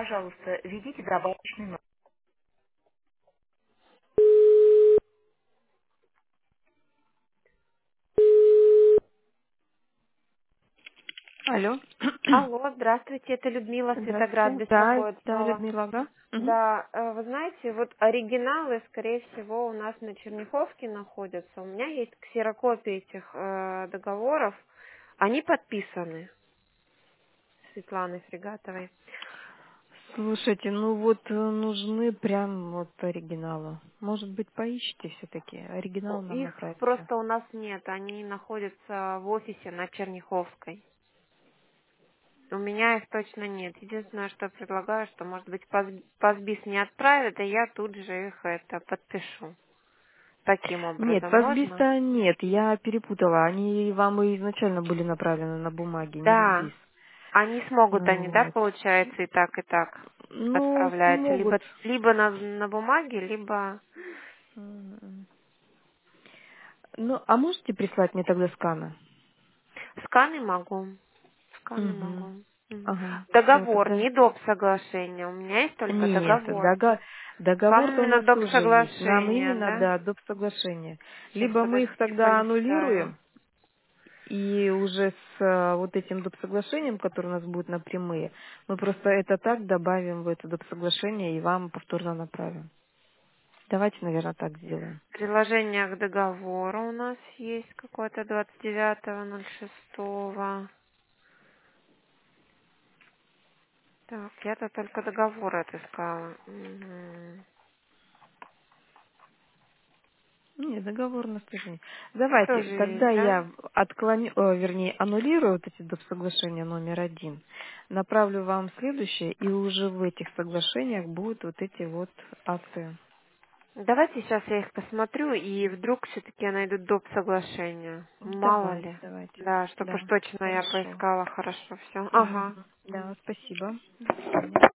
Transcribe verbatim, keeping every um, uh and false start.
Пожалуйста, введите добавочный номер. Алло. Алло, здравствуйте, это Людмила, Светоград Здравствуйте. Да, беспокоит да, снова. Людмила, да? Мгм. Да, э, вы знаете, вот оригиналы, скорее всего, у нас на Черняховке находятся. У меня есть ксерокопии этих э, договоров. Они подписаны Светланой Фрегатовой. Слушайте, ну вот э, нужны прям вот оригиналы. Может быть, поищите все-таки. Оригинал О, нам Их направите. просто у нас нет, они находятся в офисе на Черняховской. У меня их точно нет. Единственное, что предлагаю, что, может быть, пас- пасбис не отправят, и я тут же их это подпишу. Таким Нет, образом можно? фасбиста нет, я перепутала. Они вам и изначально были направлены на бумаге, не в Да. СБИС. Они смогут, они, да, Вот. получается, и так, и так Ну, отправлять. смогут. Либо, либо на, на бумаге, либо М. Ну, а можете прислать мне тогда сканы? сканы могу. Сканы Угу. могу. Мгм. Ага, все, Договор, тогда. не доп. Соглашение. У меня есть только Нет, договор. дого- Вам договор-то у именно нас доп. тоже есть. Нам Соглашение, именно, да? да, доп. Соглашение. Сейчас, Либо мы их подождите, тогда полистаю. аннулируем, и уже с э, вот этим доп. Соглашением, которое у нас будет на прямые, мы просто это так добавим в это доп. Соглашение и вам повторно направим. Давайте, наверное, так сделаем. Приложение к договору у нас есть какое-то двадцать девятого ноль шестого. Так, я-то только договор отыскала. Мгм. Нет, договор у нас тоже нет. Давайте, Тоже тогда есть, да? я отклоню, э, вернее, аннулирую вот эти доп. Соглашения номер один, направлю вам следующее, и уже в этих соглашениях будут вот эти вот акты. Давайте сейчас я их посмотрю, и вдруг все-таки я найду доп. Соглашение. Мало Давайте, ли. давайте. Да, чтобы уж Да, точно я хорошо. поискала хорошо все. Мгм. Ага. Да, спасибо. До свидания.